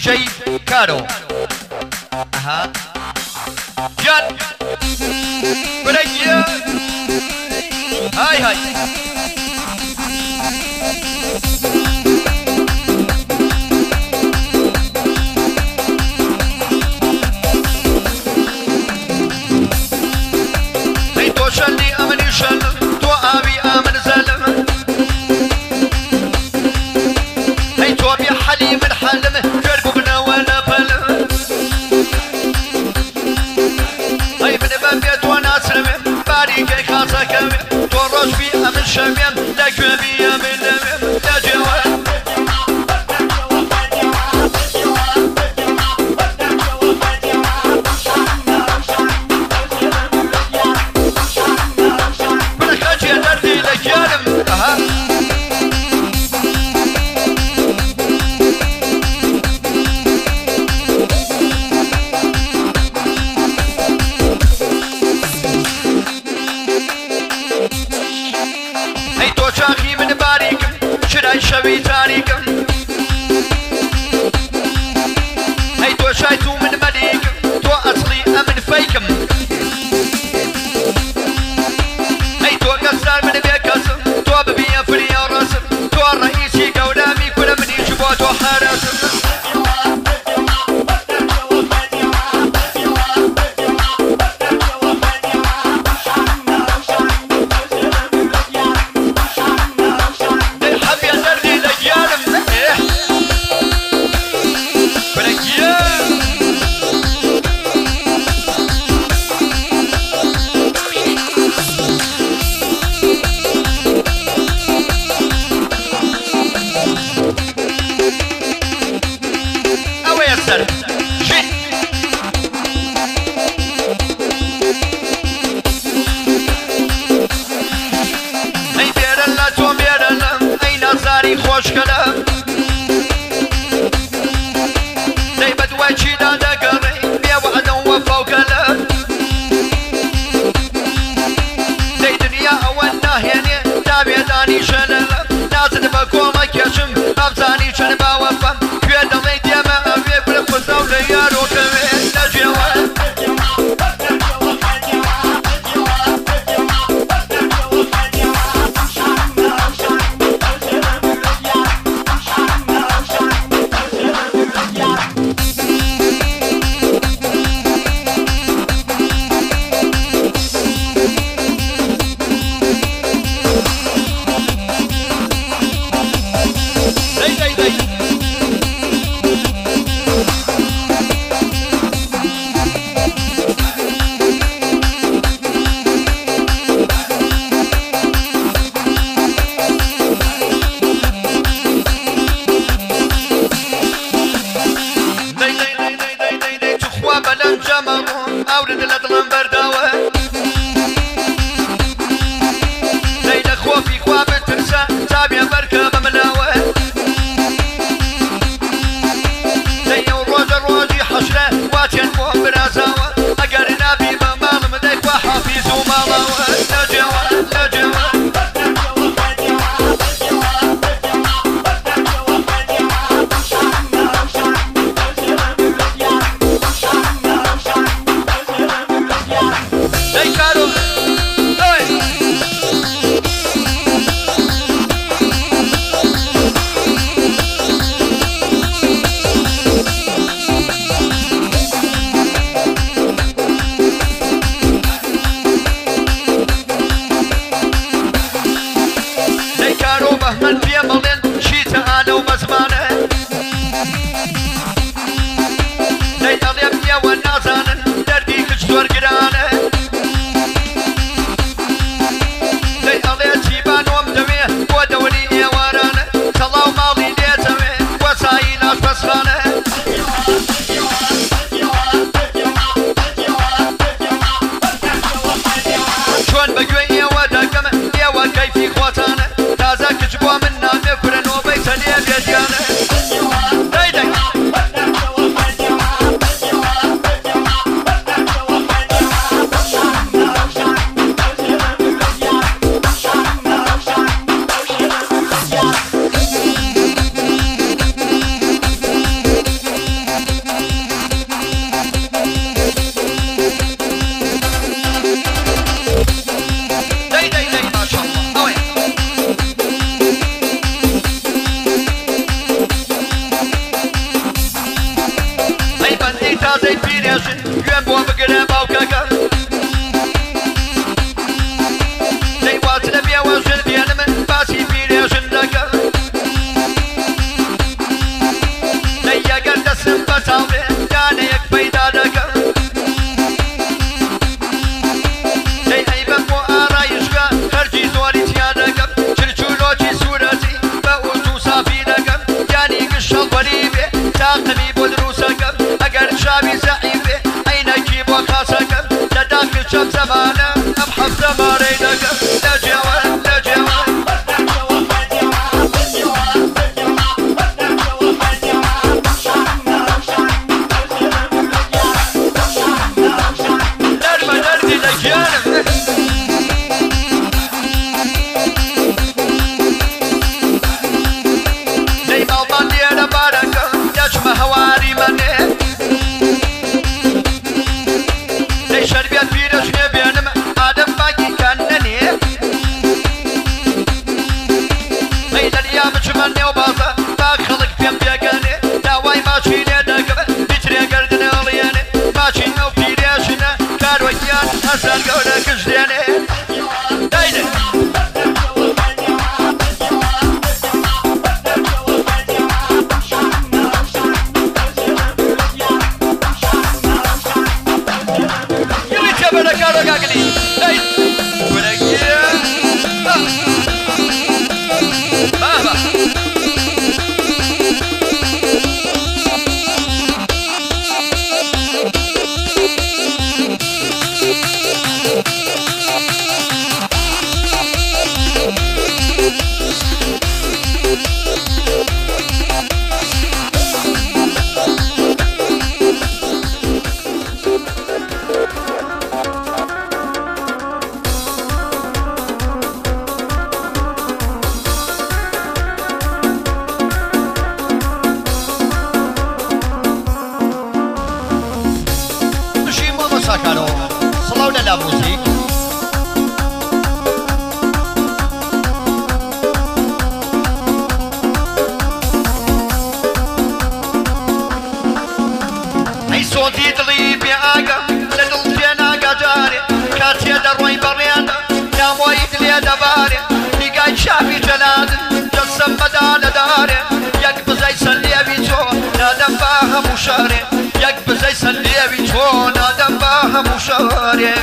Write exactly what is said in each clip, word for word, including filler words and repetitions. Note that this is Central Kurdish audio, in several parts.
جي كارو اها جان بريا هاي هاي هاي تو شلي امني شل تو ابي امن زلم هاي تو ابي حليم الحلم جربوا بنا ولا بلم هاي من بابيت وانا اسلم باريك خاصة كمي تو روش في امن شميم لا كمي يا من لمم لا جوان بالخج يا دردي لك يالم اها شاخي من باريكم شراي شبي تاريكم هاي تو شايتو من مليكم تو اصلي امن فيكم هاي تو قصار من بيكسم تو ببيا فريا رسم تو الرئيسي قولامي كل من يجبو تو حرسم خوش كلام زي بدوى جيدا دقري بيا وعدا وفا وكلام زي دنيا اولنا هيني تابع داني شلل نازل بكومك يشم ابزاني شنبا وفا كويدا ميديا ما ابي بالقصة وليارو كمين نجيوان تازەی پیرێژن گوێم بۆ بگرە باوکەکە دەیوات لە بێوەژن دێنم باسی پیرێژن دەکە دەی ئەگەر دەسم بەتاڵ بێ دانەیەک پەیدا دەکە دەی ئەیبەم بۆ ئارایشگا هەرگی زۆری تیا دەکەم چرچولۆکی سوورەتی بە ئوت و سافی دەکەم یانی گشەڵ وەری بێ تاقمی بۆ دروسەکەم ئەگەر چاوی زەعیف بێ عینەکی بۆ خاسەکەم لە داخل چەم زەمانە ئەم حەفزە مارەی دەکەم لە جێوە لە جێوە دەرمە دەردی لە گیانم دەی ماڵمان لێرە بارەکە دەچمە هەواری منێ دەی شەربێت پیرەژنێ بێنم ئادەم باگی کان نەنێ دەی دەریا بچمە نێو بازە با خەڵک پێم پێگەنێ داوای ماچی لێ دەکەم بیترێ گەردنە هەڵێنێ ماچی ئەو پیرێژنە کاروەکیان هەزار گەورە گشت دێنێ دەیدێ شافي جلال جسم بدال داري يكب زي سليبي تو نادم باها مشاري يكب زي سليبي تو نادم باها مشاري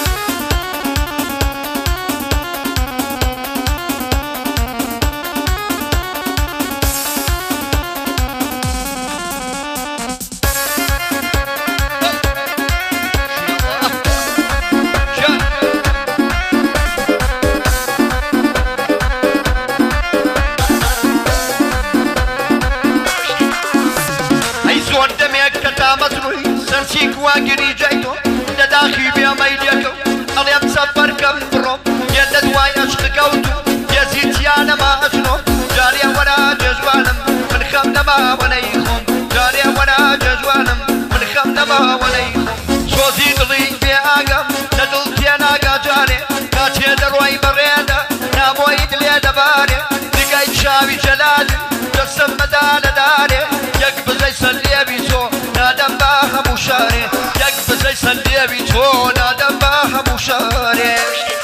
سرسيك واقري جايتو لداخي بيا ميديكو أليم سفر كم بروم يلد واي عشق قوتو يزيد يانا ما أجنو جاريا ورا جزوانم من خم نما ونيخم جاريا ورا جزوانم من خم نما ونيخم شوزي دلي بيا آقام لدل تيانا قاجاري كاتي دروي بريدا نابوي دلي دباري لقاي شاوي جلال جسم مدال داري يقب زي سليبي تو نادم باها مشاري يقب زي سليبي تو نادم باها مشاري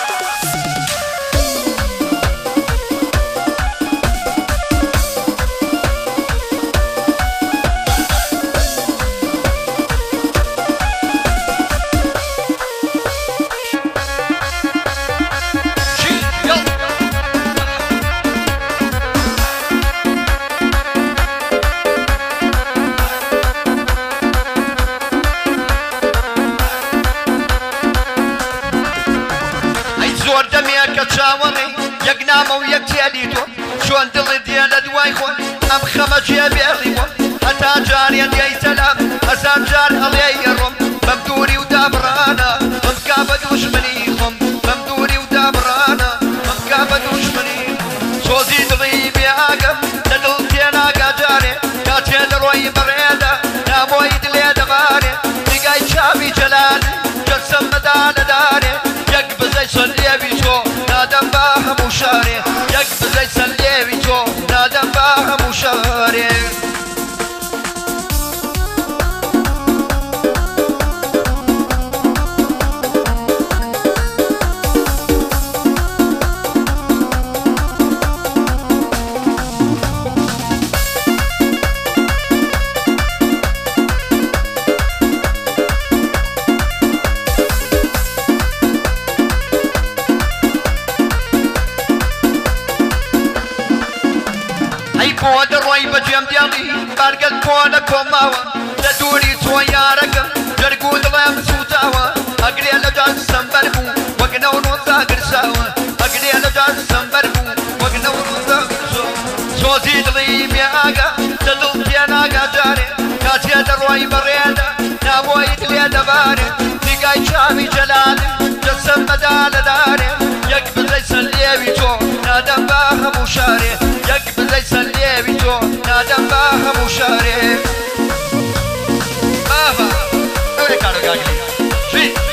يقنامو يكتياليتو شون دل ديال دوايخو ام خمجي بيريمو حتى جاري دي سلام هزار جار عليهم ممدوري ودابرانا ممكابد وش منيهم ممدوري ودابرانا ممكابد وش منيهم شوزي دلي بياقم لدل ديانا قاجاري كاتي دروي بريدا ناموي دلي دباري لقاي شابي جلال جسم مدان داري يقب زي سليبي شو نادم باها مشاري يقب زي سليبي شو نادم باها مشاري أي بود روي بجيم ديالي برقل كونا كوماوا تدوري تويارك جرقود لام سوتاوا أقري لجان سنبربو وقنو نوزا قرساوا أقري لجان سنبربو وقنو نوزا قرساوا سوزي دلي مياغا تدل تياناغا جاري كاسيا دروي بريادا نابوي تليادا باري تيقاي شامي جلالي جسم مدال داري يقبل زي سليبي جو نادم باها مشاري يقبل زي سليبي جو نادم باها مشاري باها اولي كارو قاقلي شي